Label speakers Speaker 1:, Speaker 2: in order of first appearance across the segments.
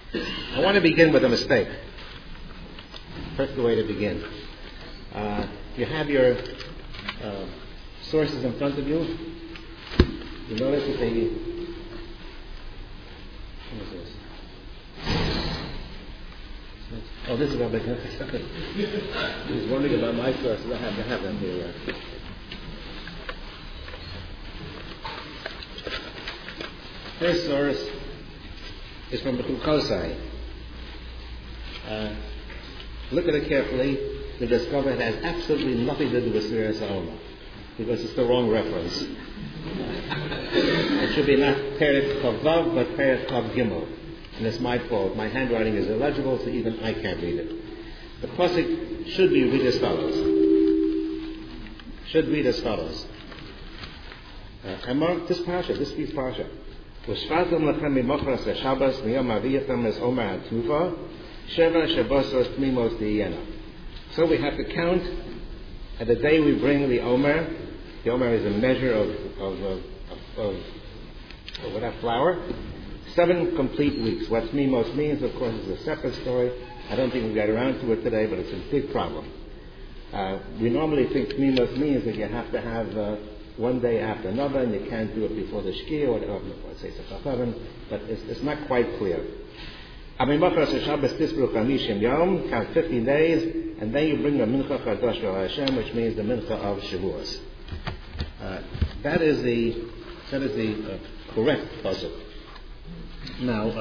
Speaker 1: I want to begin with a mistake. Perfect way to begin. You have your sources in front of you. You notice that they... What is this? Oh, this is what I was wondering about my sources. I have them here. First source is from Bechul Kosai. Look at it carefully. You discover it has absolutely nothing to do with Sfiras HaOmer, because it's the wrong reference. It should be not Peret Chav Vav, but Peret Chav Gimel. And it's my fault. My handwriting is illegible, so even I can't read it. The pasuk should be read as follows. Among this week's parsha. V'shvatim lechem mimochras haShabbos miyom aviyachem es Omer HaTuva Sheva Shabbosos Tmimos Diyena. So we have to count at the day we bring the Omer. The Omer is a measure of flour. 7 complete weeks. What Tmimos means, of course, is a separate story. I don't think we'll get around to it today, but it's a big problem. We normally think Tmimos means that you have to have one day after another, and you can't do it before the Shkia, or let's say Sefach, but it's not quite clear. Count 15 days, and then you bring the Mincha Chadosh Lo Hashem, which means the Mincha of Shavuos. That is the correct puzzle. Now,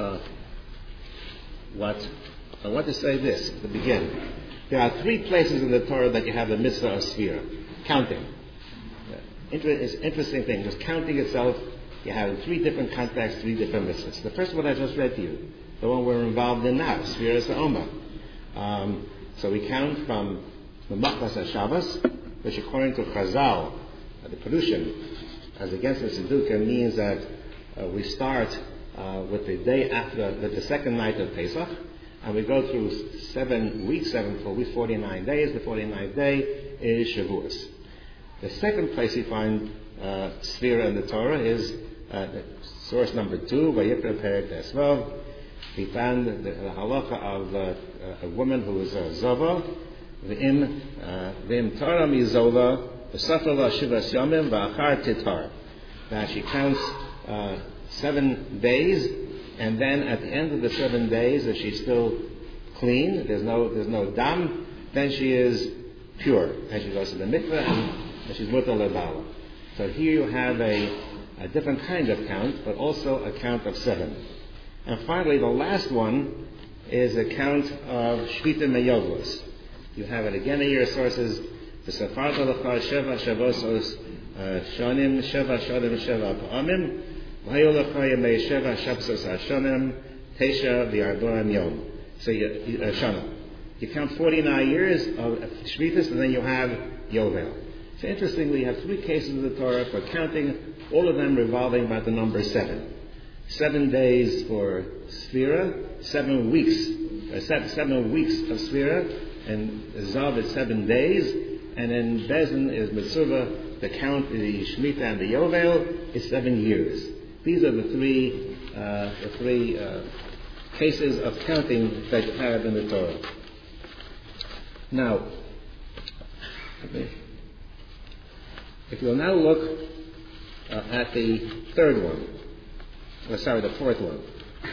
Speaker 1: I want to say this to begin. There are 3 places in the Torah that you have the mitzvah of Sfira, counting. It's an interesting thing, because counting itself, you have in 3 different contexts, 3 different mitzvahs. The first one I just read to you, the one we're involved in now, Sfiras HaOmer. So we count from the Machmas HaShabbos, which according to Chazal, the Perushin, as against the Siddukim, means that we start with the day after, with the second night of Pesach, and we go through 7 weeks, 7 full weeks, 49 days. The 49th day is Shavuos. The second place we find Sfira in the Torah is source number 2, Vayikra Perek Tesvav. We found the halacha of a woman who is Zova, V'im Torah Mizola, V'safra La Shivas Yomim, V'achar Titar. That she counts 7 days, and then at the end of the 7 days, if she's still clean, there's no dam, then she is pure, and she goes to the mikveh, and she's mutar lebala. So here you have a different kind of count, but also a count of 7. And finally, the last one is a count of Shvita Meyovos. You have it again in your sources. The Sefarta L'cha Sheva Shavosos Shonim Sheva Shonim Sheva Pa'amim V'hayu L'cha Yemei Sheva Shabsos HaShonim Tesha V'Arboam Yom. So Shana. You count 49 years of Shvitas, and then you have Yovel. So interestingly, you have 3 cases of the Torah for counting, all of them revolving about the number 7. 7 days for Sfira, 7 weeks of Sfira, and Zav is 7 days, and then Bezin is Mitzvah, the count, the Shemitah and the Yovel is 7 years. These are the 3 cases of counting that you have in the Torah. Now, if you'll now look at the fourth one.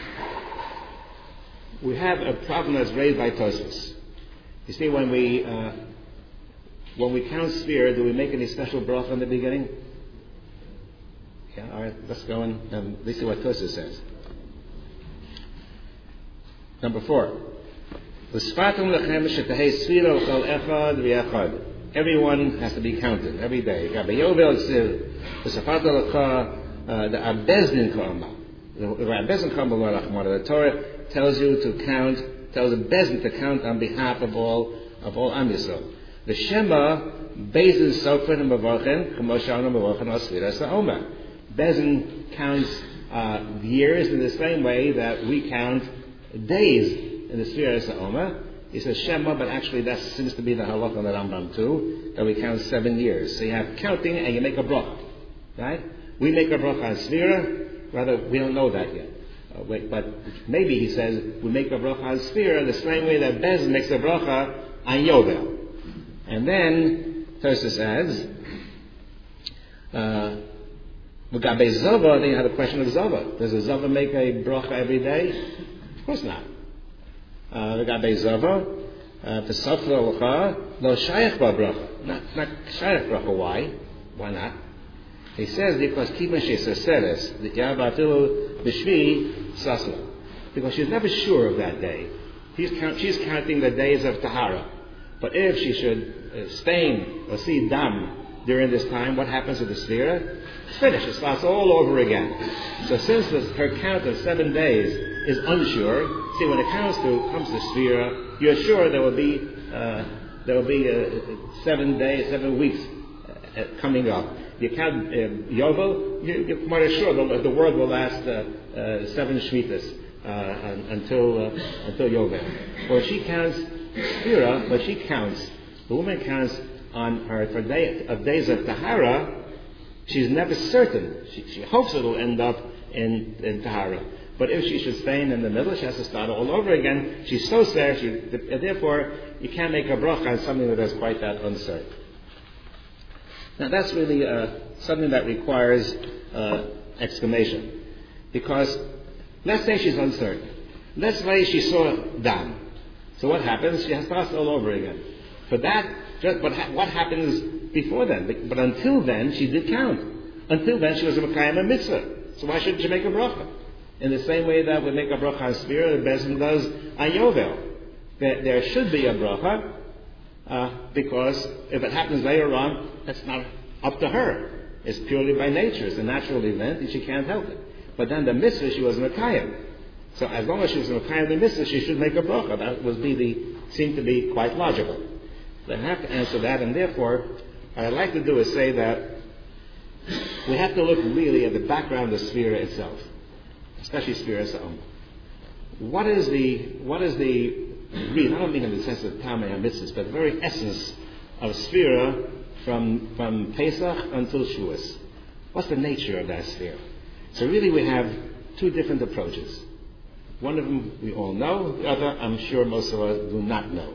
Speaker 1: We have a problem that's raised by Tosfos. You see, when we count Sfira, do we make any special bracha in the beginning? Yeah, all right, let's go and let's see what Tosfos says. Number 4. Everyone has to be counted every day. The Torah tells you to count, tells the Bezin to count on behalf of all Am Yisrael. The Shema, Bezin Sofrin and Mevorchen, Chemoshalna Mevorchen Asfiras HaOmer. Bezin counts years in the same way that we count days in the Sfiras HaOmer. He says Shema, but actually that seems to be the halakha on the Rambam too, that we count 7 years. So you have counting and you make a bracha, right? We make a bracha on Sfira, rather we don't know that yet. But maybe he says we make a bracha on Sphira the same way that Bez makes a bracha on Yovel. And then Tosfos adds, V'gabei Zova, then you have a question of Zova. Does a Zova make a bracha every day? Of course not. V'gabei Zova, V'sofla l'cha, lo shayach ba bracha. Not shayach bracha. Why? Why not? He says because Kivan she'seseres, the Yavatilu b'shvi sasla. Because she's never sure of that day. She's counting the days of Tahara. But if she should stain or see dam during this time, what happens to the Sphira? It's finished. It starts all over again. So since her count of 7 days is unsure, see, when it comes to Sphira, you're sure there will be 7 days, 7 weeks coming up. You count Yovel, you're quite sure the world will last 7 Shmitas until Yovel. Well, she counts Sphira, but the woman counts on her days of Tahara. She's never certain. She hopes it will end up in Tahara. But if she should stay in the middle, she has to start all over again. She's so sad, therefore you can't make a bracha on something that is quite that uncertain. Now that's really something that requires exclamation. Because let's say she's uncertain. Let's say she saw dam. So what happens? She has to start all over again. For that, what happens before then? But until then, she did count. Until then, she was a Mekayim mitzvah. So why shouldn't she make a bracha? In the same way that we make a bracha on Sphira, the Bezin does on Yovel. There should be a bracha, because if it happens later on, that's not up to her. It's purely by nature. It's a natural event, and she can't help it. But then the mitzvah, she was a Mekayim. So as long as she was a Mekayim the mitzvah, she should make a bracha. That seemed to be quite logical. They have to answer that, and therefore, what I'd like to do is say that we have to look really at the background of Sphira itself, especially Sphira Sa'om. What is the reason? I don't mean in the sense of Tamei HaMitzvahs, but the very essence of Sphira from Pesach until Shavuos. What's the nature of that Sphira? So really we have 2 different approaches. One of them we all know, the other I'm sure most of us do not know.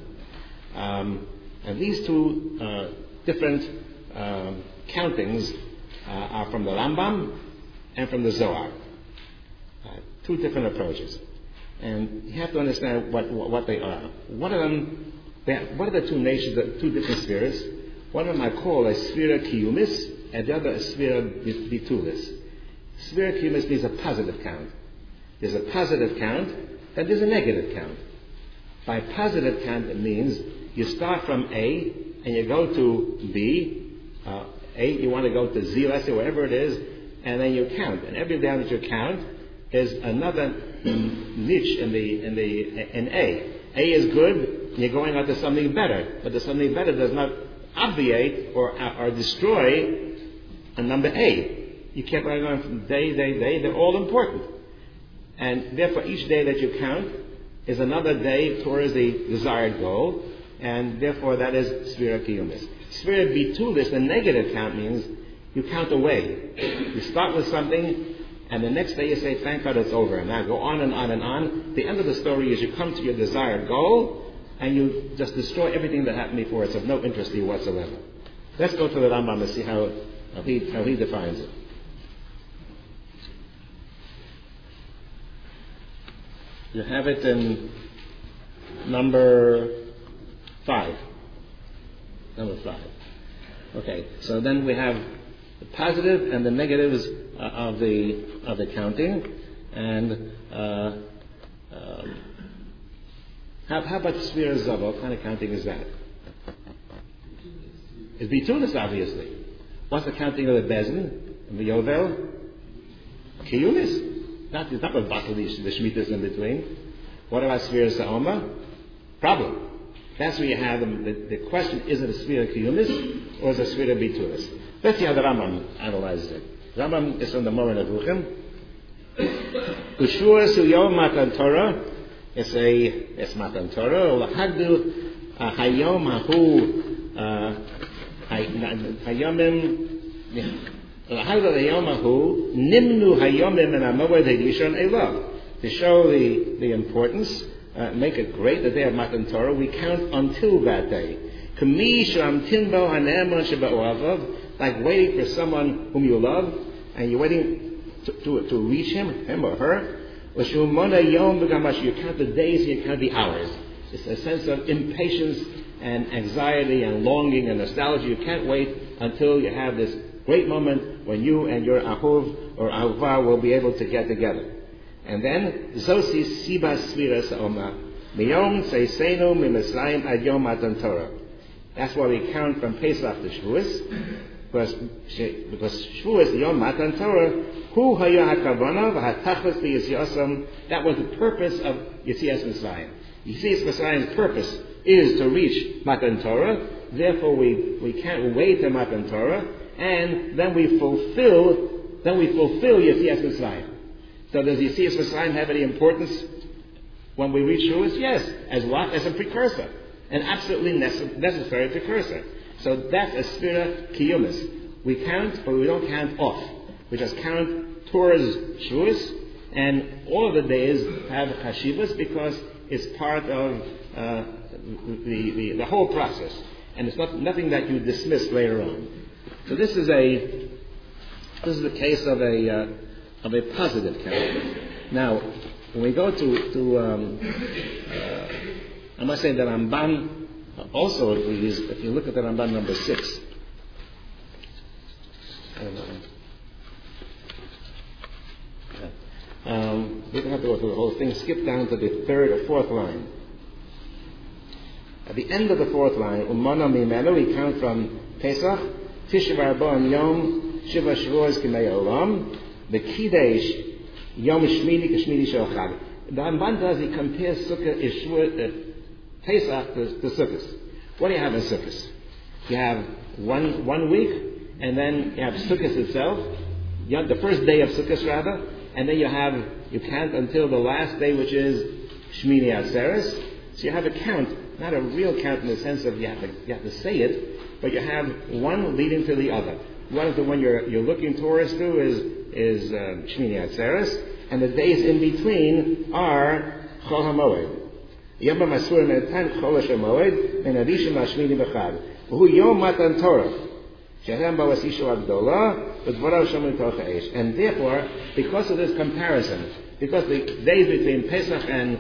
Speaker 1: And these 2 different countings are from the Rambam and from the Zohar. 2 different approaches. And you have to understand what they are. One of them, what are the 2 natures, the 2 different spheres? One of them I call a Sphira Kiyumis, and the other a Sphira Bitulis. Sphira Kiyumis means a positive count. There's a positive count, and there's a negative count. By positive count, it means you start from A, and you go to B, A, you want to go to Z, let's say, wherever it is, and then you count. And every day that you count is another niche in A. A is good, and you're going on to something better. But the something better does not obviate or destroy a number A. You keep going from day, they're all important. And therefore each day that you count is another day towards the desired goal, and therefore that is Sphira Kiyumis. Sphira Bitulis, the negative count, means you count away. You start with something, and the next day you say, thank God it's over. And now go on and on and on. The end of the story is you come to your desired goal, and you just destroy everything that happened before. It's of no interest to you whatsoever. Let's go to the Rambam and see how he defines it. You have it in number 5. Number 5. Okay, so then we have the positive and the negatives of the counting, and how about Sphira Zav? What kind of counting is that? It's Bitulis, obviously. What's the counting of the Bezin and the Yovel? Kiyumis. It's not about battle the Shemitahs in between. What about Sphira Sa'oma? Problem. That's where you have the question, is it a Sphira Kiyumis or is it a Sphira Bitulis? Let's see how the Rambam analyzes it. Rambam is from the Moreh Nevuchim. Ushua Su Yom Matan Torah. It's Matan Torah. Ulachagdu Hayom Hahu Hayomim Ulachagdu Hayom Hahu Nimnu Hayomim and Amoed Hedishon Elav. to show the importance, make it great, the day of Matan Torah, we count until that day. Like waiting for someone whom you love, and you're waiting to reach him or her. You count the days, you count the hours. It's a sense of impatience and anxiety and longing and nostalgia. You can't wait until you have this great moment when you and your ahuv or ahuvah will be able to get together. And then, Zosi Sibas Sviras Oma, Miyom Seisenu Mimisraim Ad Yom Matan Torah. That's why we count from Pesach to Shavuos, because Shavuos, Yom Matan Torah, Hu Haya HaKavana V'Hatachlis V'Yisyasam. That was the purpose of Yitzias Mitzrayim. Yitzias Mitzrayim's purpose is to reach Matan Torah. Therefore, we can't wait till Matan Torah, and then we fulfill Yitzias Mitzrayim. So does Yitzias Mitzrayim have any importance when we reach Shavuos? Yes. As what? As a precursor. An absolutely necessary precursor. So that's a Sfira Kiyumis. We count, but we don't count off. We just count towards Shavuos, and all of the days have Hashivas because it's part of the whole process. And it's nothing that you dismiss later on. So this is the case of a positive count. Now, when we go to I must say that Ramban also agrees. If you look at the Ramban number 6, we don't have to go through the whole thing. Skip down to the third or fourth line. At the end of the fourth line, Umana Mimenu, we count from Pesach, Tisha B'Arba Yom Shiva Shavuos K'mei Olam, the Kidesh Yom Shmini K'Shmini Shel Chag. The Ramban does, he compares Sukkah, Pesach to Sukkot. What do you have in Sukkot? You have one week, and then you have Sukkot itself, you have the first day of Sukkot rather, and then you count until the last day, which is Shmini Atzeres. So you have a count, not a real count in the sense of you have to say it, but you have one leading to the other. One of the one you're looking towards to is Shmini Atzeres, and the days in between are Chol HaMoed. Yom HaMasur Me'etan Chol HaMoed and Adishim HaShmini B'Chad. V'hu Yom Matan Torah. Shehem Ba'as Ishu Agdolah V'dvorav Shomim Toch HaEsh. And therefore, because of this comparison, because the days between Pesach and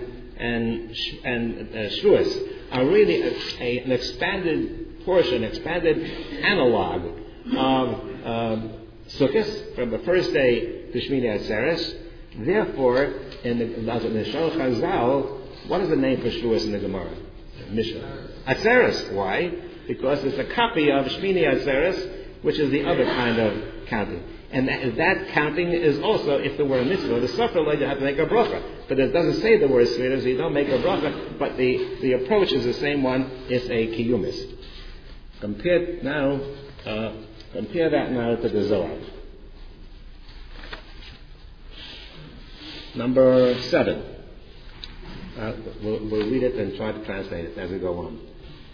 Speaker 1: Shavuos are really an expanded portion, expanded analog of Sukkot from the first day to Shmini Atzeres. Therefore, in the Shulchan Chazal, what is the name for Shavuos in the Gemara? Mishnah. Atzeres. Why? Because it's a copy of Shmini Atzeres, which is the other kind of counting. And that counting is also, if there were a mitzvah, the Safra you have to make a bracha. But it doesn't say the word Sfira, so you don't make a bracha, but the approach is the same one. It's a Kiyumis. Compare that now to the Zohar. Number 7. We'll read it and try to translate it as we go on.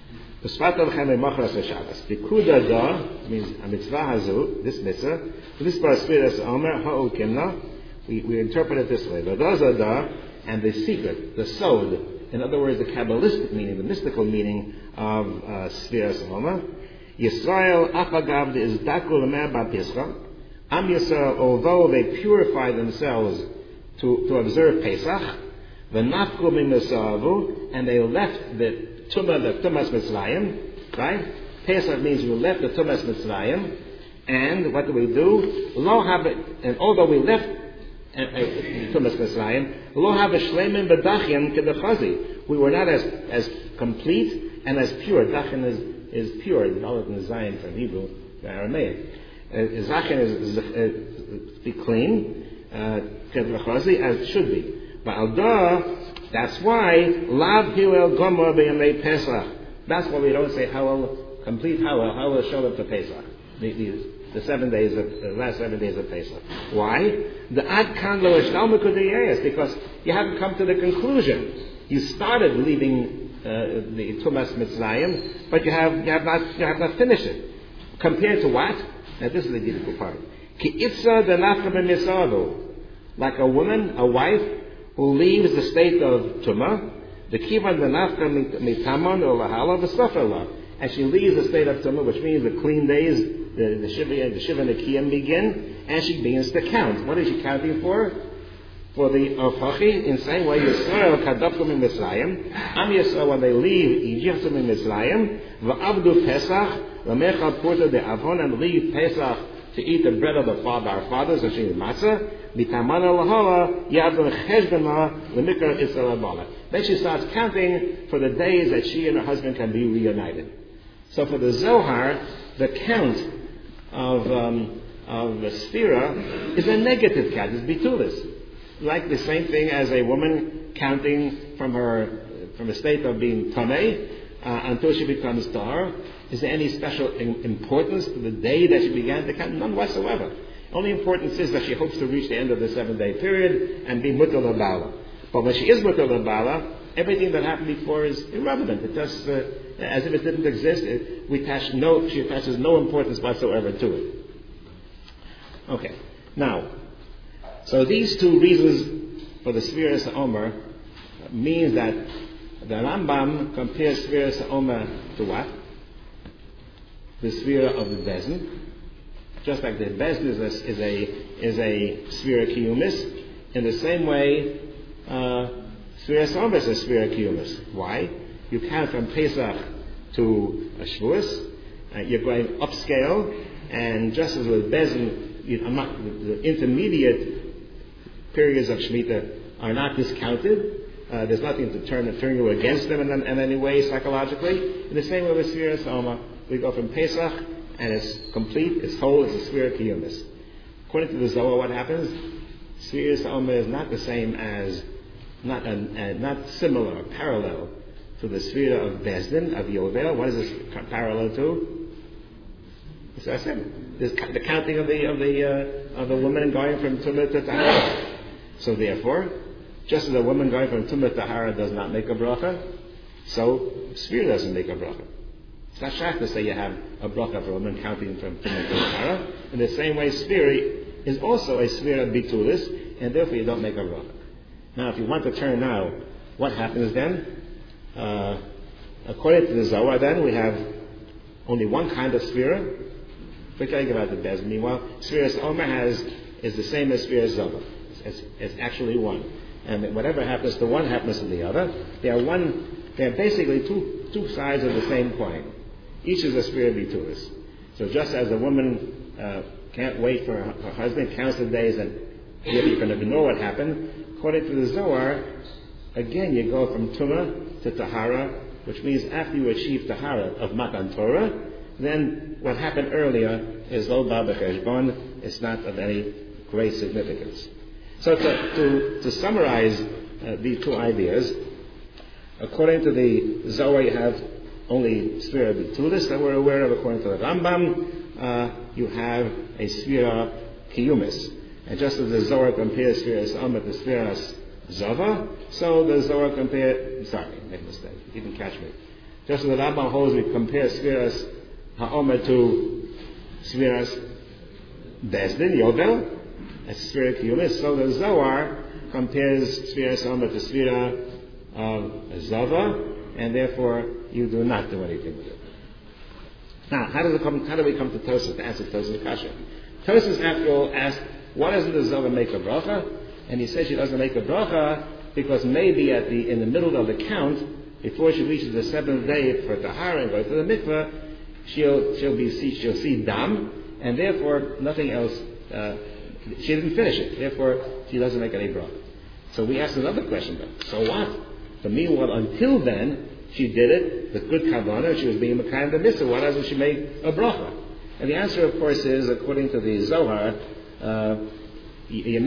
Speaker 1: Pikuda da means a mitzvah hazu, this mitzvah. This parasfiras omer ha'ukimna. We interpret it this way: V'daza da, and the secret, the sod. In other words, the Kabbalistic meaning, the mystical meaning of Sfiras Omer. Yisrael afagav is dakul l'mer b'Pischa. Am Yisrael, although they purify themselves to observe Pesach, v'nafku mimisavu, and they left the Tumas Mitzrayim, right? Pesach means we left the Tumas Mitzrayim, and what do we do? And although we left Tumas Mitzrayim, lo have a shleimin b'dachyan kedachazi. We were not as complete and as pure. Dachyan is pure. The Aleph and the Zayin from Hebrew, the Aramaic. Dachyan is be clean, kedachazi, as it should be. But al-dah, that's why lav hilel gomer b'yamei Pesach. That's why we don't say Hallel, complete Hallel show up to Pesach. The 7 days of the last 7 days of Pesach. Why? The ad kan lo ishtalmu kudiyayas, because you haven't come to the conclusion. You started leaving the Tumas Mitzrayim, but you have not finished it. Compared to what? Now this is the beautiful part. Ki itza denafka b'misavu, like a woman, a wife, who leaves the state of Tumah, the Kivan Benafka Mitamon or Lahala V'Safela. And she leaves the state of Tumah, which means the clean days, the Shiva and the Kiyam begin, and she begins to count. What is she counting for? For the Orfachi, in the same way, Yisrael Kadoptum in Mitzrayim, Am Yisrael, when they leave Egypt in Mitzrayim, V'Avdu Pesach, L'Mechad Purta de Avon, and leave Pesach to eat the bread of the father, our fathers, and she is matzah, Mitamana Lahala, Yavdu Cheshbena, L'Mikra Israel Abala. Then she starts counting for the days that she and her husband can be reunited. So for the Zohar, the count of the Sphira is a negative count. It's bitulis. Like the same thing as a woman counting from a state of being tamei until she becomes tar. Is there any special importance to the day that she began to count? None whatsoever. Only importance is that she hopes to reach the end of the 7-day period and be mutal l'bala. But when she is mutal l'bala, everything that happened before is irrelevant. It just as if it didn't exist. She attaches no importance whatsoever to it. Okay. Now, so these two reasons for the Sfiras HaOmer means that the Rambam compares Sfiras HaOmer to what? The Sfira of the Bezdin. Just like the Bezdin is a Sfira Kiyumis, in the same way, Sfiras HaOmer is a Sfira Kiyumis. Why? You count from Pesach to Shavuos, you're going upscale, and just as with Bezdin, the intermediate periods of Shemitah are not discounted. There's nothing to turn you against them in any way psychologically. In the same way with Sfiras HaOmer, we go from Pesach, and it's complete, it's whole, it's a Sfira Kiyumis. According to the Zohar, what happens? Sfiras HaOmer is not the same as, not similar, parallel to the Sfira of Bezdin, of Yovel. What is this parallel to? So I said, there's the counting of the woman going from Tumah to Tahara. So therefore, just as a woman going from Tumah to Tahara does not make a bracha, so Sfira doesn't make a bracha. It's not shach to say you have a bracha for a woman counting from Tumah to Tahara. In the same way, Sfira is also a Sfira bitulis, and therefore you don't make a bracha. Now, if you want to turn now, what happens then? According to the Zohar, then we have only one kind of Sfira. Forgetting about the Bezdin. Meanwhile, Sfiras HaOmer is the same as Sfiras Zohar. It's actually one. And whatever happens to one happens to the other. They are basically two sides of the same coin. Each is a Sfira bitulis. So just as a woman can't wait for her husband, counts the days, and you can ignore what happened, according to the Zohar, again you go from Tumah to Tahara, which means after you achieve Tahara of Matan Torah, then what happened earlier is lo ba b'cheshbon. It's not of any great significance. So to summarize these two ideas, according to the Zohar, you have only Sfira bitulis that we're aware of. According to the Rambam, you have a Sfira Kiyumis. And just as the Zohar compares Sfiras HaOmer to Sfiras Zava, so the Zohar compares... Sorry, I made a mistake. You didn't catch me. Just as the Rambam holds, we compare Sfiras HaOmer to Sfiras Bezdin, Yovel, as Sfira Kiyumis. So the Zohar compares Sfiras HaOmer to Sfira Zava, and therefore you do not do anything with it. Now, how do we come to Tosfos to answer Tosfos' kasha? Tosfos, after all, asked, why doesn't the Zohar make a bracha? And he says she doesn't make a bracha because maybe in the middle of the count, before she reaches the 7th day for Tahara and goes to the mikveh, she'll see dam, and therefore nothing else. She didn't finish it. Therefore, she doesn't make any bracha. So we asked another question then. So what? But meanwhile, until then, she did it with good kavanah. She was being mekayim the mitzvah. Why doesn't she make a bracha? And the answer, of course, is according to the Zohar. The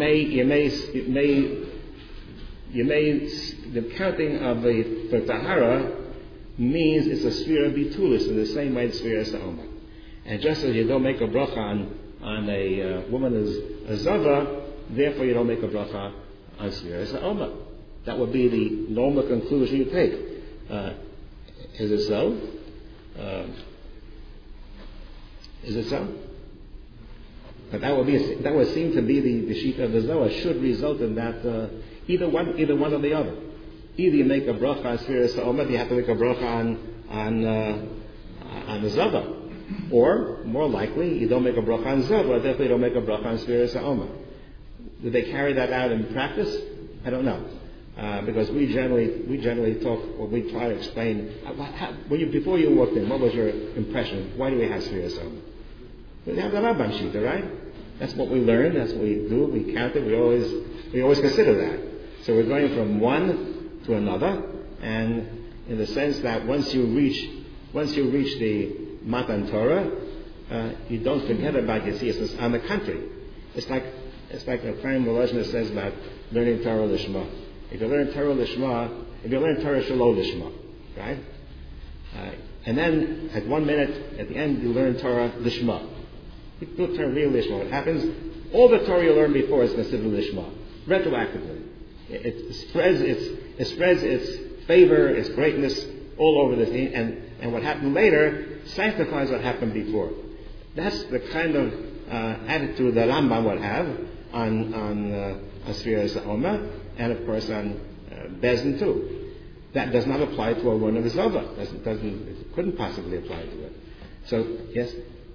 Speaker 1: counting of the Tahara means it's a Sfira bitulis in the same way as Sfiras HaOmer. And just as you don't make a bracha on a woman as a Zava, therefore you don't make a bracha on Sfiras HaOmer. That would be the normal conclusion you take. Is it so? Is it so? But that would seem to be the sheet of the Zohar should result in that either one or the other. Either you make a bracha on Sfiras Ha'omer, you have to make a bracha on the Zava. Or, more likely, you don't make a bracha on Zava, therefore you don't make a bracha on Sfiras Ha'omer. Do they carry that out in practice? I don't know. Because we generally talk, or we try to explain, before you walked in, what was your impression? Why do we have Sfiras Ha'omer? We have the Rambam Shita, right? That's what we learn, that's what we do, we count it, we always consider that. So we're going from one to another, and in the sense that once you reach the Matan Torah, you don't forget about Yesias on the country. It's like the Chaim Volozhiner says about learning Torah Lishma. If you learn Torah Lishma, if you learn Torah Shalom Lishma, right? And then at 1 minute, at the end, you learn Torah Lishma. You do Torah real Lishma. What happens? All the Torah you learned before is considered Lishma, retroactively. It spreads its favor, its greatness all over the thing, and what happened later sanctifies what happened before. That's the kind of attitude that Rambam would have on Sfiras Ha'omer, and of course on Bezdin too. That does not apply to a woman of Zava. It couldn't possibly apply to it. So, yes?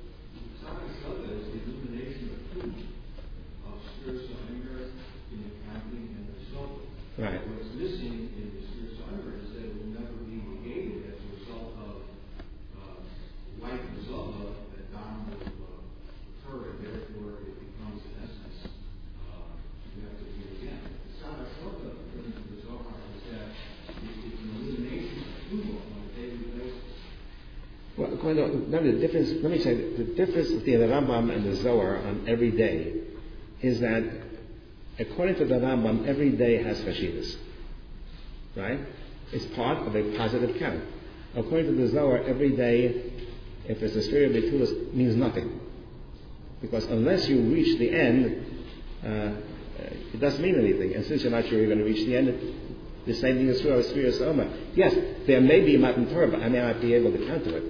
Speaker 1: Right.
Speaker 2: What's missing in the Sfiras Ha'omer is that it will never be negated as a result of life in Zava that Dom will occur, and therefore it becomes in essence you have to do it again. The Sfiras Ha'omer, according to the Zohar, is that it's an elimination of Tuma on a daily basis.
Speaker 1: Well, let me say the difference between the Rambam and the Zohar on every day is that according to the Rambam, every day has chashivas, right? It's part of a positive count. According to the Zohar, every day, if it's a Sfira B'tulas, means nothing. Because unless you reach the end, it doesn't mean anything. And since you're not sure you're going to reach the end, the same thing is true of Sfiras Ha'omer. Yes, there may be Matan Torah, but I may not be able to count to it.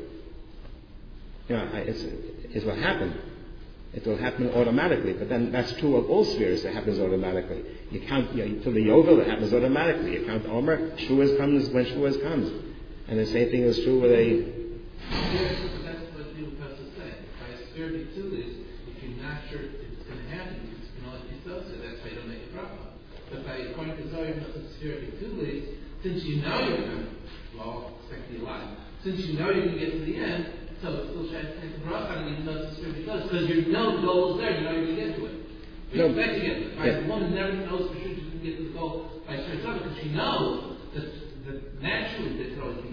Speaker 1: It's what happened. It will happen automatically, but then that's true of all spheres. It happens automatically. You count to the Yovel, it happens automatically. You count Omer, Shuas comes when Shuas comes. And the same thing is true with a...
Speaker 3: Yes, that's what the Pastor said. By a sphere B'tulis, if you're not sure it's going to happen, you can only be so that's why you don't make a bracha. But by according to Zohar, it's a sphere B'tulis, since you know you're going to, expect to be alive, since you know you're going to get to the end, so it's still trying to take the bracha and even though it's a sphere B'tulis, because you know the goal is there, you know you're going to get to it. You expect to get to it. Right? The woman never knows for sure she's going to get to the goal by a certain time, because she knows that naturally they could always be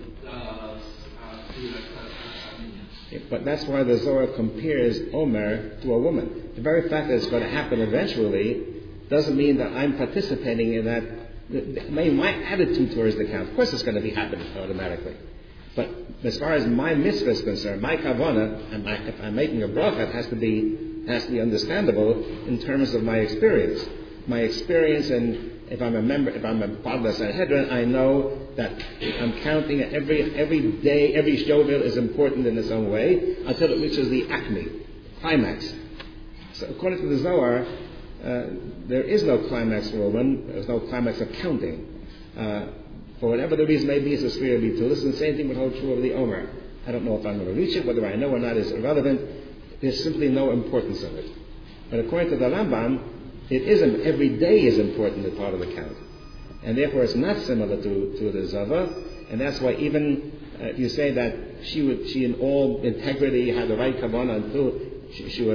Speaker 1: But that's why the Zohar compares Omer to a woman. The very fact that it's going to happen eventually doesn't mean that I'm participating in that. My attitude towards the count, of course it's going to be happening automatically. But as far as my mitzvah is concerned, my kavanah, if I'm making a bracha, it has to be understandable in terms of my experience. My experience, and if I'm a Badla Sanhedrin, I know that I'm counting every day, every shovel is important in its own way until it reaches the acme, climax. So according to the Zohar, there is no climax for a woman. There's no climax of counting. For whatever the reason may be, it's a Sfira B'tulis, and the same thing would hold true of the Omer. I don't know if I'm going to reach it, whether I know or not is irrelevant. There's simply no importance of it. But according to the Rambam, every day is important as part of the count. And therefore it's not similar to the Zava, and that's why even if you say that she in all integrity had the right kavanah until she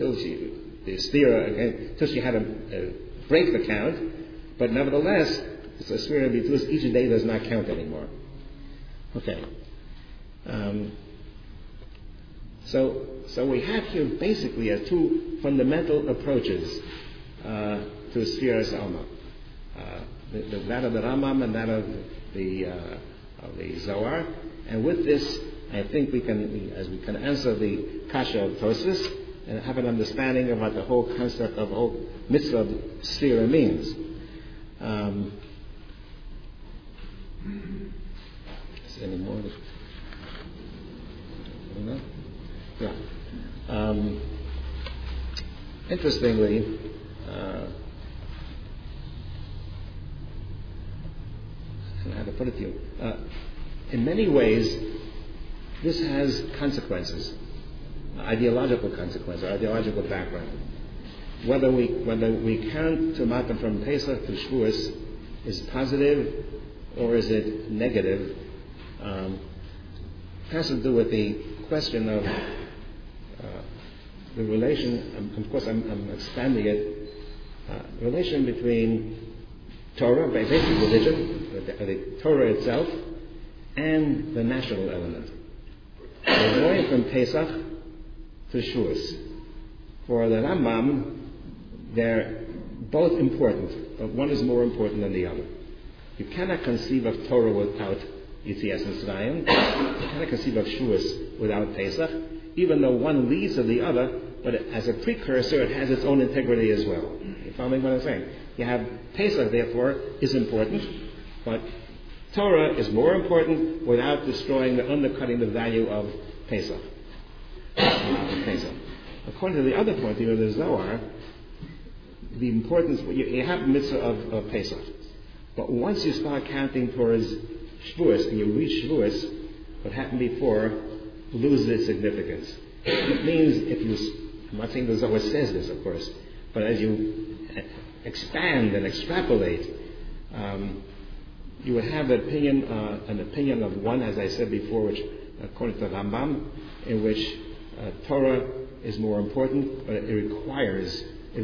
Speaker 1: had to break the count, but nevertheless, it's a Sfira B'tulis, each day does not count anymore. Okay. So we have here basically two fundamental approaches to Sfiras Ha'omer. That of the Rambam and that of the Zohar. And with this, I think we can answer the kasha of Tosfos and have an understanding of what the whole concept of the whole mitzvah of Sfira means. Is there any more? No? Yeah. Interestingly, I don't know how to put it to you. In many ways, this has consequences, ideological consequences, ideological background. Whether we count Tumata from Pesach to Shavuos is positive or is it negative, has to do with the question of the relation. Of course, I'm expanding it. Relation between Torah, basic religion, the Torah itself, and the national element. We're going from Pesach to Shavuos. For the Rambam, they're both important, but one is more important than the other. You cannot conceive of Torah without Yitzias Mitzrayim. You cannot conceive of Shavuos without Pesach, even though one leads to the other, but as a precursor, it has its own integrity as well. You follow me what I'm saying? You have Pesach, therefore, is important, but Torah is more important without undercutting the value of Pesach. According to the other point of view of the Zohar, the importance, you have the mitzvah of Pesach. But once you start counting towards Shavuos and you reach Shavuos, what happened before loses its significance. It means I'm not saying the Zohar says this, of course, but as you expand and extrapolate, you would have an opinion of one, as I said before, which, according to Rambam, in which Torah is more important, but it requires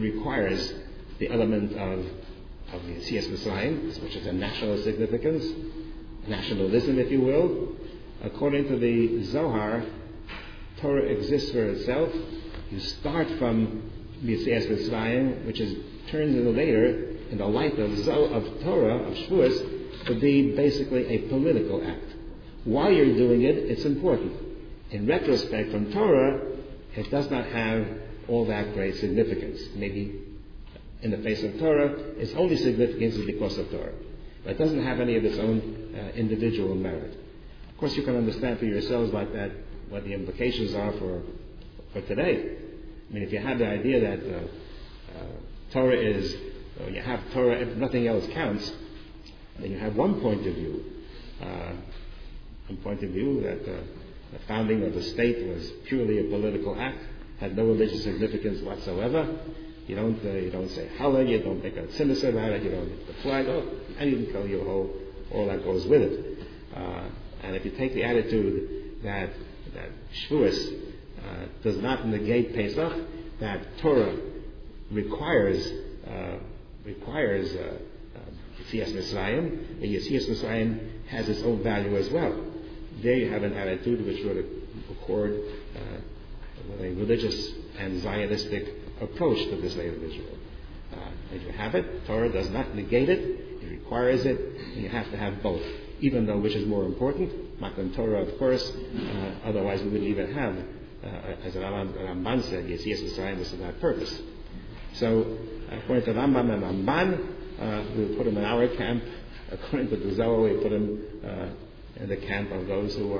Speaker 1: the element of the Yitzias Mitzrayim, which is a national significance, nationalism, if you will. According to the Zohar, Torah exists for itself. You start from Yitzias Mitzrayim, which turns into later, in the light of Torah, of Shavuos, to be basically a political act. While you're doing it, it's important. In retrospect, from Torah, it does not have all that great significance. Maybe in the face of Torah, its only significance is because of Torah. But it doesn't have any of its own individual merit. Of course, you can understand for yourselves like that what the implications are for today. I mean, if you have the idea that Torah is, you have Torah, if nothing else counts, then you have one point of view. One point of view that the founding of the state was purely a political act, had no religious significance whatsoever. You don't say Hallel, you don't make a tzimtzum about it, you don't make the flag, and you can tell you all that goes with it. And if you take the attitude that Shavuos does not negate Pesach, that Torah requires Yitzias Mitzrayim, and Yitzias Mitzrayim has its own value as well. There you have an attitude which would accord with a religious and Zionistic approach to the state of Israel. If you have it, Torah does not negate it, it requires it, and you have to have both. Even though which is more important, Matan Torah, of course, otherwise we wouldn't even have, as Ramban said, Yitzias Mitzrayim was for that purpose. So, according to Rambam and Ramban, we put them in our camp. According to the Zohar, we put them in the camp of those who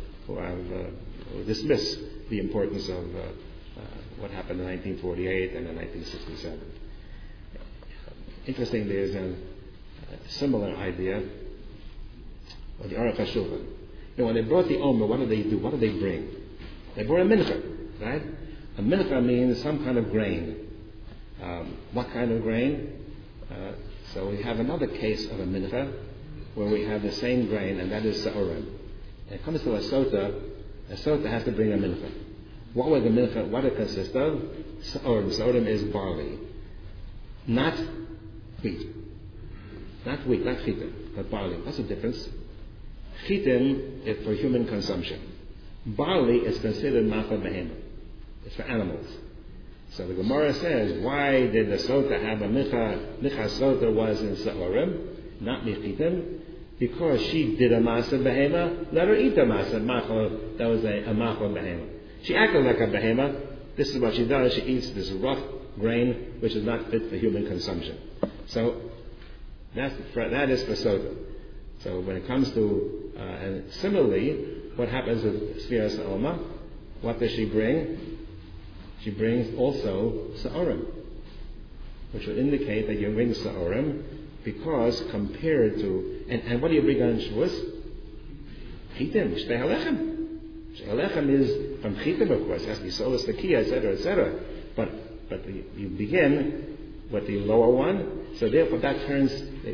Speaker 1: dismiss the importance of what happened in 1948 and in 1967. Interesting, there's a similar idea of the Aruch HaShulchan. When they brought the Omer, what did they do? What did they bring? They brought a mincha, right? A mincha means some kind of grain. What kind of grain? So we have another case of a mincha where we have the same grain, and that is sa'orim. When it comes to a sota has to bring a mincha. What would the mincha, what it consists of? Sa'orim. Sa'orim is barley. Not wheat. Not wheat, not chitin, but barley. What's the difference? Chitin is for human consumption. Barley is considered ma'achal behema. It's for animals. So the Gemara says, why did the sota have a mincha? Mincha sota was in sa'orim, not michitim, because she did a ma'aseh behema. Let her eat the ma'aseh ma'achal. That was a ma'achal behema. She acted like a behema. This is what she does. She eats this rough grain, which is not fit for human consumption. So that is for sota. So when it comes to, and similarly, what happens with Sfiras Ha'oma? What does she bring? she brings also Sa'orim, which would indicate that you bring Sa'orim because compared to, and what do you bring on Shavuos? Chitim, Shtei HaLechem. Shtei HaLechem is from Chitim, of course, it has to be Solas Tekiah, etc., etc. But you begin with the lower one, so therefore that turns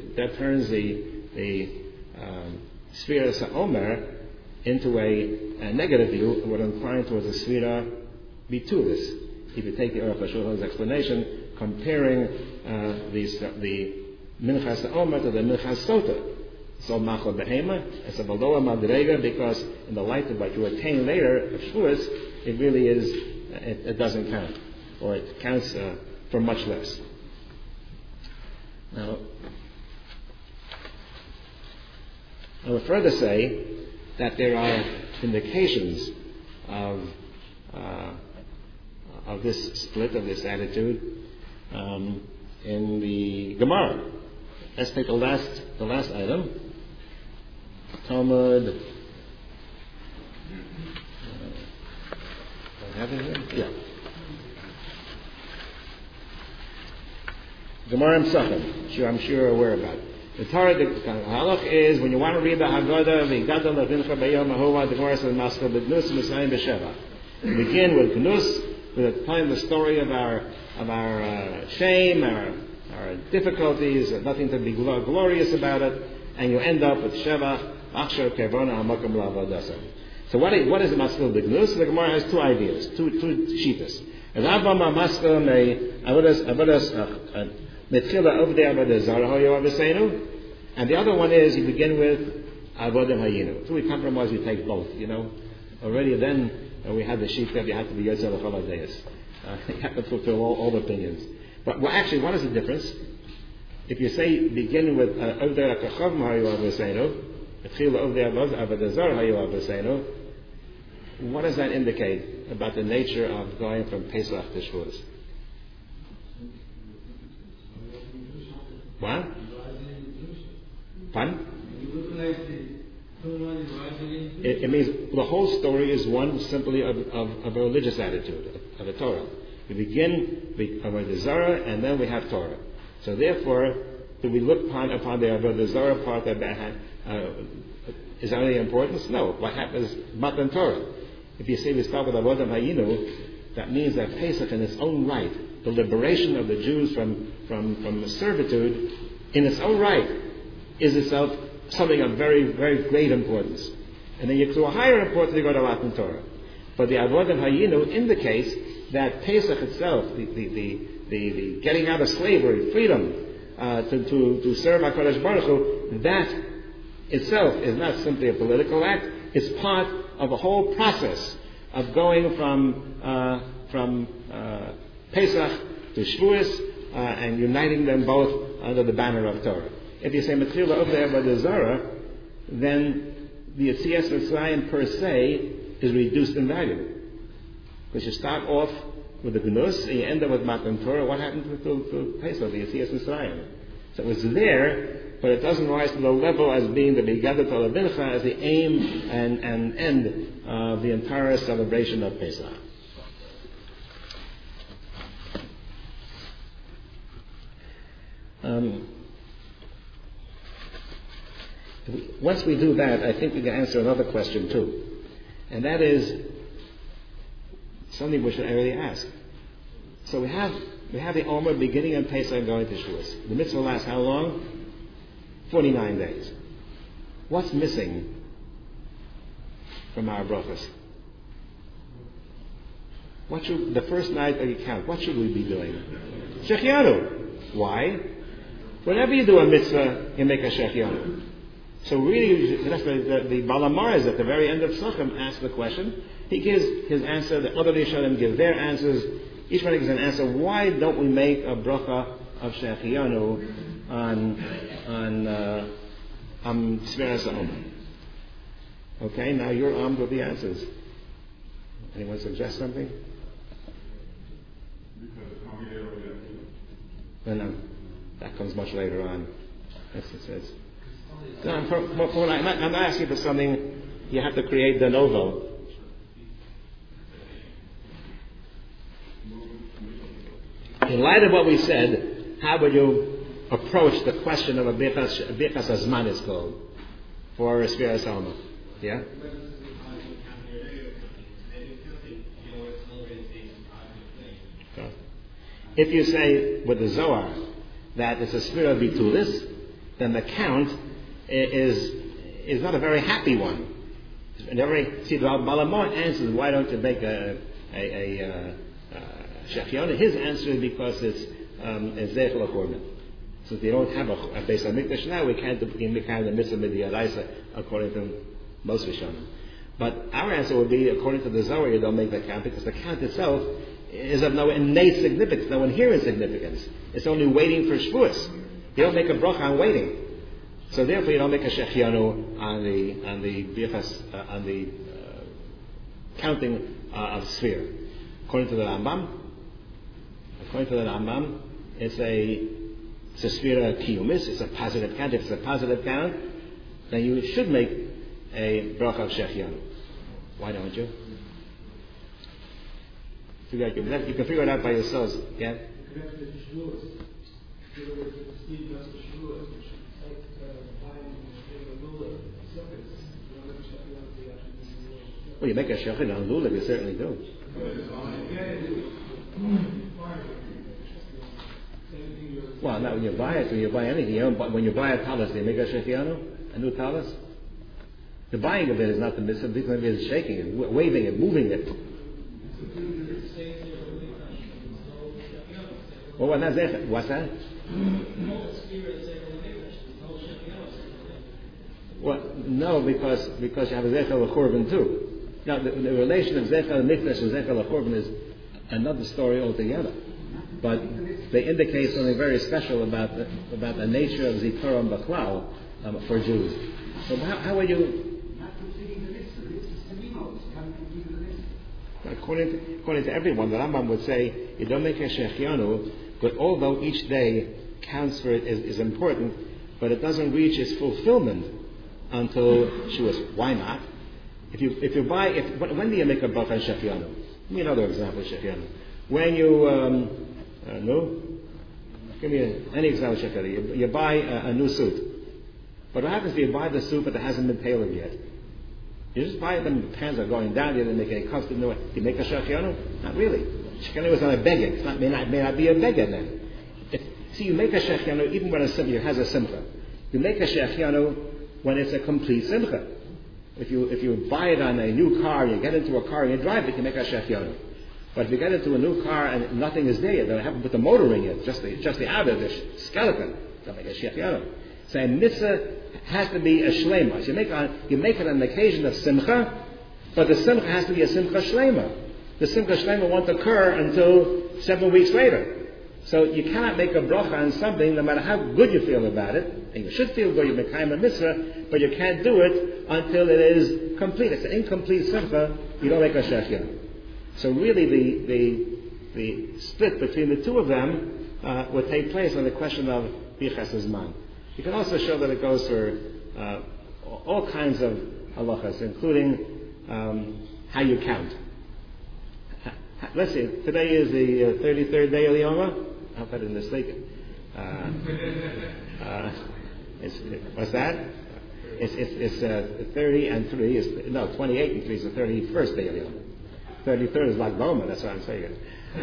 Speaker 1: the Sfira Sa'omer into a negative view, would incline towards the Sfira Bitulis. If you take the Aruch HaShulchan's explanation, comparing the Minchas Sa'omer to the Minchas Sota. So Machal Behema, it's a lower Madrega, because in the light of what you attain later of Shavuos, it really is, it doesn't count, or it counts for much less. Now, I would further say that there are indications of this split, of this attitude, in the Gemara. Let's take the last item. Talmud. I have it here? Yeah. Gemara and Sachem, I'm sure you're aware about it. The Torah, the halach is, when you want to read the Haggadah, v'yigadol levincha b'yom ha'hova, the Gemara says, maskal b'gnus v'sayim b'sheva. We begin with gnus, with telling the story of our shame, our difficulties, nothing to be glorious about it, and you end up with sheva, achshar kevona ha'makam la'avodasa. So what is the maskal b'gnus? The Gemara has two ideas, two shittas. Rabba maskal avodas Metchila Ovdei Avodah Zarah Hoyo Avosenu, and the other one is you begin with Avodim Hayinu. So we compromise, we take both. Already then we had the sheet that you have to be Yotzer L'Chol HaDeis. You have to fulfill all opinions. But actually, what is the difference? If you say begin with Ovdei Rakachov Hoyo Avosenu, Metchila Ovdei Avodah Zarah Hoyo Avosenu, what does that indicate about the nature of going from Pesach to Shavuos? What? Pardon? It means the whole story is one simply of a religious attitude, of a Torah. We begin with Avodah Zarah, and then we have Torah. So therefore, do we look upon the Avodah Zarah part that is there any importance? No. What happens? Matan Torah. If you say we start with Avodah Hayinu, that means that Pesach in its own right, the liberation of the Jews from servitude, in its own right, is itself something of very, very great importance. And then you go to a higher importance, you go to Matan Torah. But the Avodah Hayinu indicates that Pesach itself, the getting out of slavery, freedom, to serve HaKadosh Baruch Hu, that itself is not simply a political act, it's part of a whole process of going from Pesach to Shavuos, and uniting them both under the banner of Torah. If you say Metchila Ovdei Avodah Zarah, then the Yetzias Mitzrayim per se is reduced in value. Because you start off with the Gnus and you end up with Matan Torah. What happened to Pesach, the Yetzias Mitzrayim? So it's there, but it doesn't rise to the level as being the Begadat Olavincha as the aim and end of the entire celebration of Pesach. Once we do that, I think we can answer another question too, and that is something we should really ask. So we have the Omer beginning on Pesach and going to Shavuos. The mitzvah lasts how long? 49 days. What's missing from our brachos? The first night of the count, what should we be doing? Shechianu. Why? Whenever you do a mitzvah, you make a shechianu. So really, that's the Balamar is at the very end of Sachem asks the question. He gives his answer, the other Rishonim give their answers. Each one gives an answer. Why don't we make a bracha of shechianu on Tzveras Omer? Okay, now you're armed with the answers. Anyone suggest something? No, that comes much later on. No, I'm not asking for something you have to create de novo. in light of what we said, how would you approach the question of a Birchas Hazman is called for Sfiras Alma? Yeah? If you say with the Zohar that it's a Sfira Bitulis, then the count is not a very happy one. See, the Balamor answers, why don't you make a Shechiona? His answer is because it's Zeichel HaKorban. Since they don't have a Beis HaMikdash now, we can't do the Mitzvah Midiyaraisa according to most Rishonim. But our answer would be, according to the Zohar, you don't make the count because the count itself is of no innate significance, no inherent significance. It's only waiting for Shavuos. You don't make a bracha on waiting. So therefore, you don't make a shechianu on the counting of sphere. According to the Rambam, it's a sphera kiyumis. It's a positive count. If it's a positive count, then you should make a bracha of shechianu. Why don't you? You can figure it out by yourselves. Yeah. Well, you make a shechin on lulav, you certainly do. Well, not when you buy it. When you buy anything, when you buy a talis, do you make a shechianu, a new talis? The buying of it is not the mitzvah. The mitzvah is shaking it, waving it, moving it. Well, what's that? Well, no, because you have a Zechel HaKorban too. Now, the relation of Zechel HaMikdash and Zechel HaKorban is another story altogether. But they indicate something very special about the nature of Zikaron B'Klal for Jews. So how would you... According to everyone, the Rambam would say, you don't make a shechianu, but although each day counts for it is important, but it doesn't reach its fulfillment until Shavuos. Why not? When do you make a bracha on shechianu? Give me another example of shechianu. When you give me any example of shechianu. You buy a new suit, but what happens if you buy the suit but it hasn't been tailored yet? You just buy it, and the pants are going down. You didn't make any custom. You make a shechianu? Not really. Shechianu was not a beggar. It may not be a beggar then. You make a shechianu even when a simcha has a simcha. You make a shechianu when it's a complete simcha. If you buy it on a new car, you get into a car and you drive it, you make a shechianu. But if you get into a new car and nothing is there yet, they haven't put the motor in yet, just the outer, the skeleton, you make a shechianu. So a mitzvah has to be a shlema. So you make it on the occasion of simcha, but the simcha has to be a simcha shlema. The simcha shlema won't occur until 7 weeks later. So you cannot make a bracha on something no matter how good you feel about it, and you should feel good, you make a mitzvah, but you can't do it until it is complete. It's an incomplete simcha, you don't make a shechianu. So really the split between the two of them would take place on the question of Birchas Hazman. You can also show that it goes for all kinds of halachas, including how you count. Let's see, today is the 33rd day of the Yoma. I hope I didn't mistake it. What's that? It's 30 and 3. 28 and 3 is the 31st day of the Yoma. 33rd is Lag B'Omer, that's what I'm saying.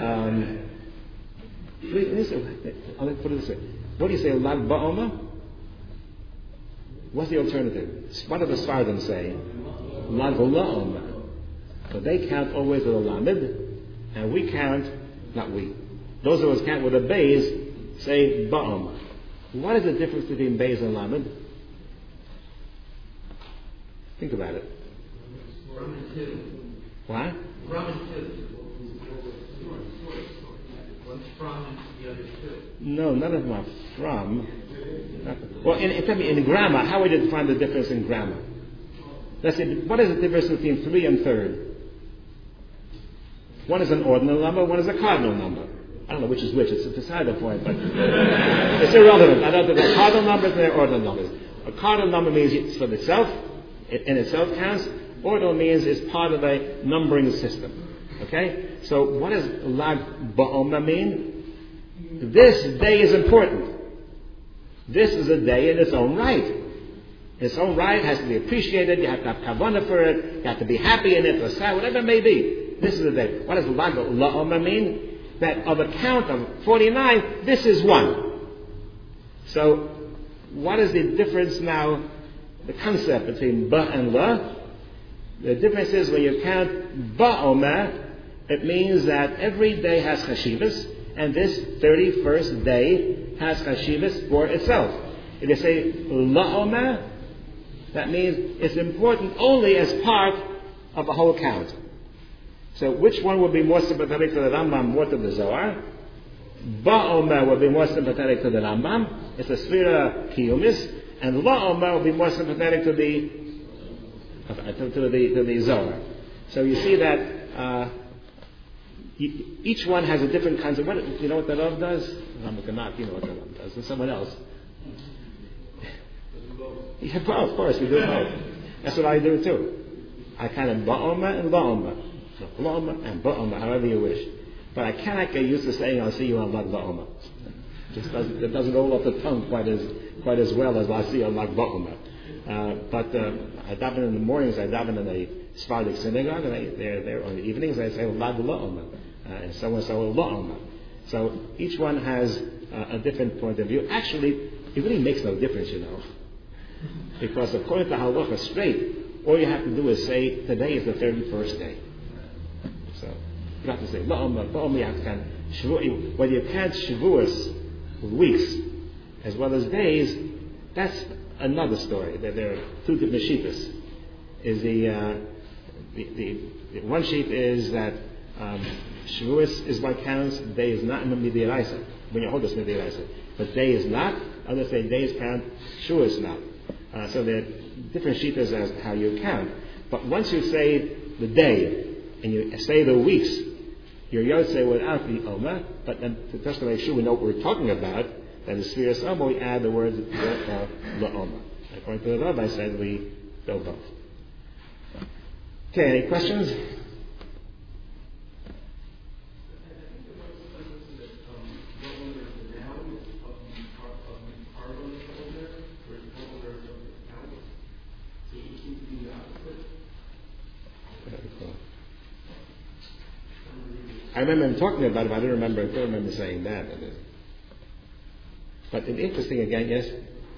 Speaker 1: I'll put it this way. What do you say, Lag B'Omer? What's the alternative? What do the Sfardim say? Lag L'Omer. So they count always with a Lamed, and we count, not we. Those of us count with a Beis, say Ba'omer. What is the difference between Beis and Lamed? Think about it. What?
Speaker 3: One's from and the other's to.
Speaker 1: No, none of them are from. Well, in grammar, how would you define the difference in grammar? Let's say, what is the difference between 3 and 3rd? One is an ordinal number, one is a cardinal number. I don't know which is which, it's beside the point, but it's irrelevant. I know that the cardinal numbers and the ordinal numbers. A cardinal number means it's for itself, it in itself counts. Ordinal means it's part of a numbering system. Okay? So what does Lag Ba'omer mean? this day is important. This is a day in its own right. Its own right has to be appreciated. You have to have kavanah for it. You have to be happy in it, or sad, whatever it may be. This is the day. What does Lag La'omer mean? That of a count of 49, this is one. So, what is the difference now, the concept between Ba and La? The difference is when you count Ba'omer, it means that every day has chashivas, and this 31st day has chashivas for itself. If you say La'omer, that means it's important only as part of a whole count. So which one would be more sympathetic to the Rambam, more to the Zohar? Ba'omer would be more sympathetic to the Rambam. It's a Sfira Kiyumis. And La'omer would be more sympathetic to the Zohar. So you see that each one has a different concept. You know what the Rav does? Rambam cannot. You know what the Rav does. And someone else. Yeah, well, of course, we do both. That's what I do too. I kind of Ba'omer and La'omer. So La'omer and Ba'omer, however you wish. But I cannot get used to saying, I'll see you on Lag Ba'omer. It doesn't roll off the tongue quite as well as I'll see you on Lag Ba'omer. But I daven in the mornings, I daven in a Sephardic synagogue, and there on the evenings I say Lag La'omer. And so La'omer. So each one has a different point of view. Actually, it really makes no difference, you know. Because according to Halacha straight, all you have to do is say, today is the 31st day. So, you don't have to say, La'omer, you have to count Shavuot. When you count Shavuos, weeks, as well as days, that's another story. There are two different shittas. The one sheet is that Shavuos is what counts, day is not in the Midiyaisa. When you hold this Midiyaisa. But day is not, others say days count, Shavuos not. So there are different shittas as to how you count. But once you say the day, and you say the weeks, your Yotzei without the Omer, but then just to make sure we know what we're talking about, that is Sfiras Omer, we add the words La'omer. According to the Rabbi said, we go both. Okay, any questions? I remember him talking about it, but I don't remember saying that. But it's interesting again, yes?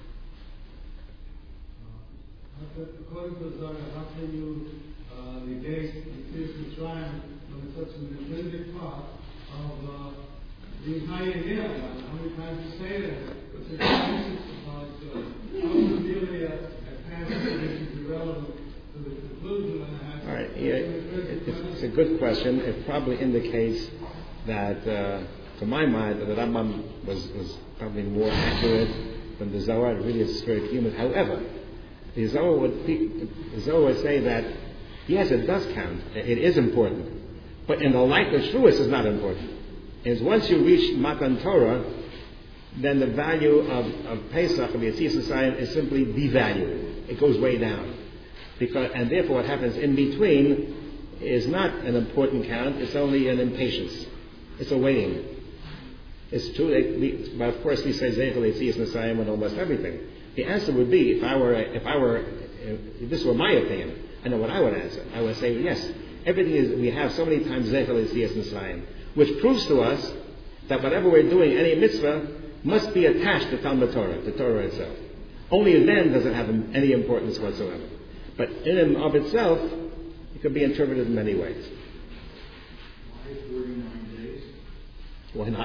Speaker 4: According to Zohar, how can you negate the Tzitz Mitzrayim when it's such an intrinsic part of the entire year? How many times you say that? What's the basis about how is it really a passage that should be relevant to the conclusion?
Speaker 1: All right, it's a good question. It probably indicates that, to my mind, that the Rambam was probably more accurate than the Zohar. It really is very human. However, the Zohar would say that, yes, it does count. It is important. But in the light of Shavuos, it's not important. Is once you reach Matan Torah, then the value of Pesach, of Yetzias Mitzrayim, is simply devalued. It goes way down. And therefore what happens in between is not an important count, it's only an impatience. It's a waiting. It's true, but of course we say Zeichel Yetzias Mitzrayim and almost everything. The answer would be, if this were my opinion, I know what I would answer. I would say, yes, everything is, we have so many times Zeichel Yetzias Mitzrayim, which proves to us that whatever we're doing, any mitzvah, must be attached to Talmud Torah, the Torah itself. Only then does it have any importance whatsoever. But in and of itself, it could be interpreted in many ways.
Speaker 2: Why 49 days?
Speaker 1: Why not?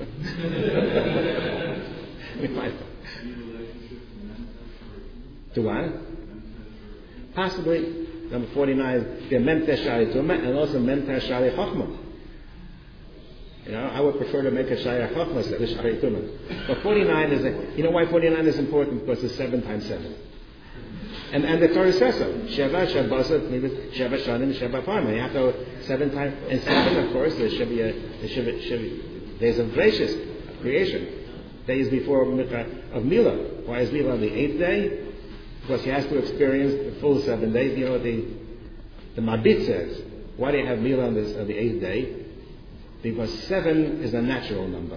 Speaker 1: We might.
Speaker 2: Any relationship to men?
Speaker 1: To what? Possibly. Number 49 is the Mem Shari Tumah and also Mem Shari Chochmah. You know, I would prefer to make a Shari Chochmah instead of Shari Tumah. But 49 is, you know why 49 is important? Because it's 7 times 7. And the Torah says so. Sheva, Shabbat, Sheva Shanim, Sheva Parma. You have to 7 times. And 7, of course, there should be days of gracious creation. Days before of Milah. Why is Milah on the 8th day? Because he has to experience the full 7 days. You know what the Mabit says. Why do you have Milah on the 8th day? Because 7 is a natural number.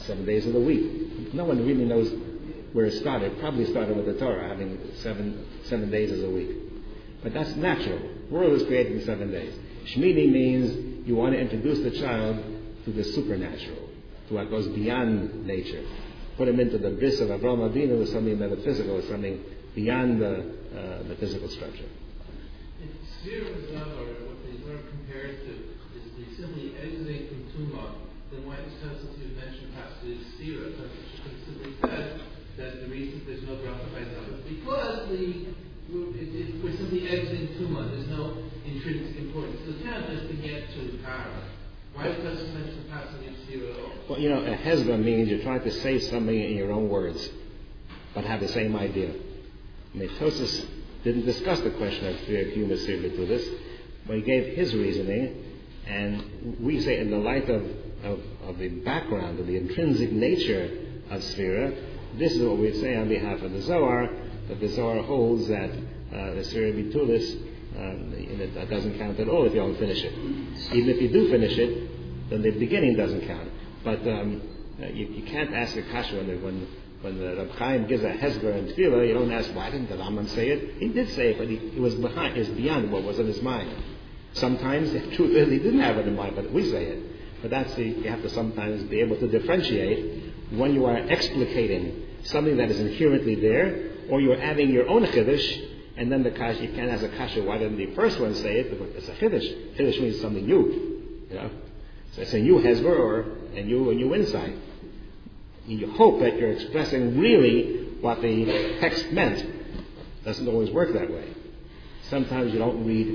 Speaker 1: 7 days of the week. No one really knows where it started. It probably started with the Torah, having seven days as a week. But that's natural. The world was created in 7 days. Shmini means you want to introduce the child to the supernatural, to what goes beyond nature. Put him into the bris of Avraham Avinu with something metaphysical, with something beyond the physical structure.
Speaker 3: If Sfira Zav, or what the Zohar compares to, is the simply exiting from Tumah, then why does Tosfos mention possibly Sfira? Tosfos simply said that the reason there's no bracha by Zav is because we're simply exiting Tumah. There's no intrinsic importance. So it's not just to get to Kara. Why does Tosfos mention possibly Sfira at all?
Speaker 1: Well, a hezbollah means you're trying to say something in your own words, but have the same idea. I mean, Tosfos didn't discuss the question of Sfira to this, but he gave his reasoning, and we say in the light of the background, of the intrinsic nature of Sfira, this is what we say on behalf of the Zohar, that the Zohar holds that the Sfira Bitulis it doesn't count at all if you don't finish it. Even if you do finish it, then the beginning doesn't count. But you can't ask a kasha when the Reb Chaim gives a hezbollah and tefillah, you don't ask, why didn't the Rambam say it? He did say it, but he was beyond what was in his mind. Sometimes, the truth is, he didn't have it in mind, but we say it. But you have to sometimes be able to differentiate when you are explicating something that is inherently there, or you're adding your own chiddush, and then the kasha, you can't ask a kasha, why didn't the first one say it? Because it's a chiddush. Chiddush means something new. So it's a new hezbollah or a new insight. You hope that you're expressing really what the text meant. Doesn't always work that way. Sometimes you don't read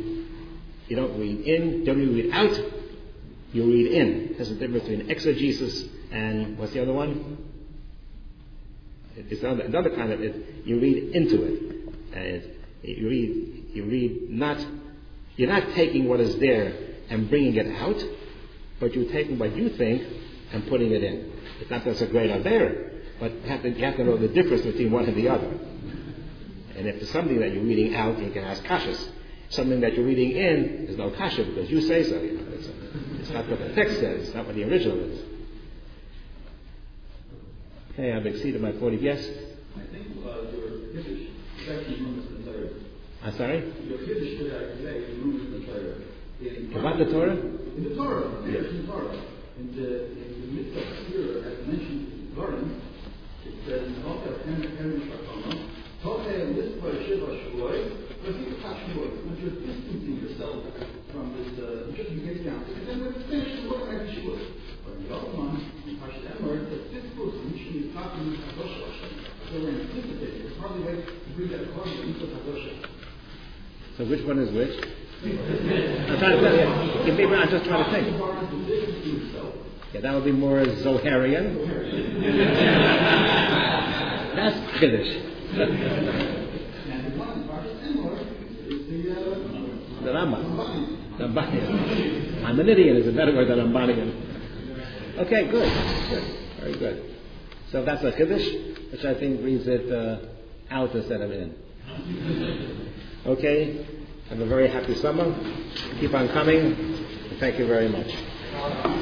Speaker 1: in, don't even read out, you read in. There's a difference between exegesis and what's the other one? It's another kind of it. You read into it. You read not. You're not taking what is there and bringing it out, but you're taking what you think and putting it in. It's not that it's a great avera, but you have to know the difference between one and the other. And if it's something that you're reading out, you can ask kashas. Something that you're reading in, there's no kasha because you say so. It's not what the text says. It's not what the original is. Okay, I've exceeded my 40. Yes?
Speaker 2: I think your Kiddush is actually from the Torah.
Speaker 1: I'm sorry?
Speaker 2: Your Kiddush today is from the Torah.
Speaker 1: About the Torah?
Speaker 2: In the Torah.
Speaker 1: Yes.
Speaker 2: In the Torah. In the midst of Sfira, as mentioned in the Garden, it says, Tocha Hem Shakama, Tocha Lispar Shiva Shuoi, but you touch Shuoi, when you're distancing yourself from this, just getting down, and then when it's finished, what I have Shuoi. But the other one, in Parshat Emor, that this person, she is talking with Kadosh Hashem. So we're anticipating, it's hardly wait to bring that according into Kadosh.
Speaker 1: So which one is which? I'm trying to tell you. I'm just trying to think. Yeah, that would be more Zoharian. That's Kiddush. The Rambam. Maimonidean is a better word than Rambanian. Okay, good. Very good. So that's a Kiddush, which I think reads it out instead of in. Okay. Have a very happy summer. Keep on coming. Thank you very much.